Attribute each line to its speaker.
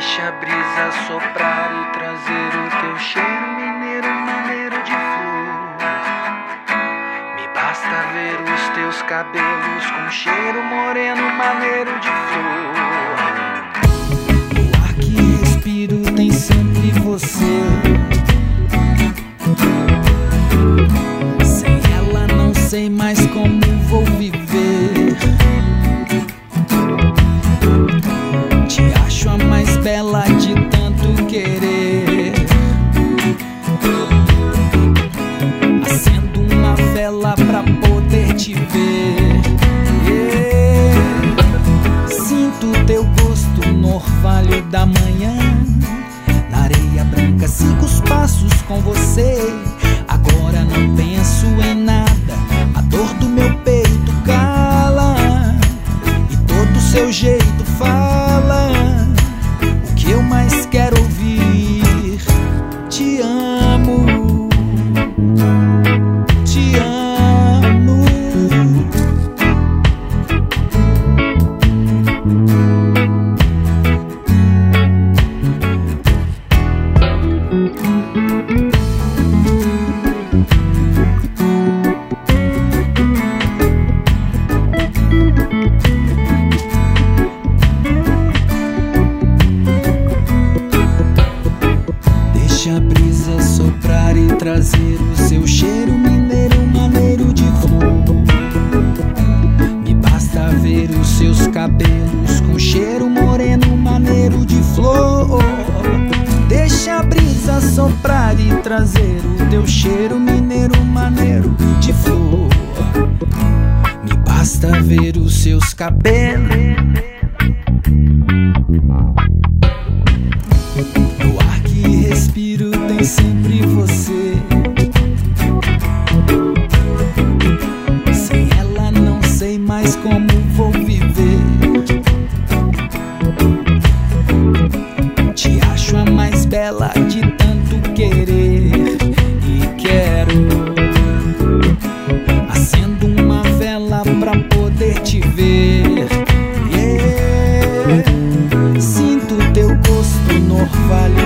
Speaker 1: Deixa a brisa soprar e trazer o teu cheiro mineiro, maneiro de flor. Me basta ver os teus cabelos com cheiro moreno, maneiro de flor.
Speaker 2: O ar que respiro tem sempre você. Sem ela não sei mais como vou viver. Te acho a mais bela de tanto querer. Acendo uma vela pra poder te ver. Sinto teu gosto no orvalho da manhã. Na areia branca sigo os passos com você. Agora não penso em nada, a dor do meu peito cala e todo seu jeito fala o que eu mais quero ouvir. Te amo, te amo. Deixa a brisa soprar e trazer o seu cheiro mineiro, maneiro de flor. Me basta ver os seus cabelos com cheiro moreno, maneiro de flor. Deixa a brisa soprar e trazer o teu cheiro mineiro, maneiro de flor. Me basta ver os seus cabelos. No ar que respiro tem sempre você. Sem ela não sei mais como vou viver. Te acho a mais bela de tanto querer e quero. Acendo uma vela pra poder te ver. Sinto teu gosto no orvalho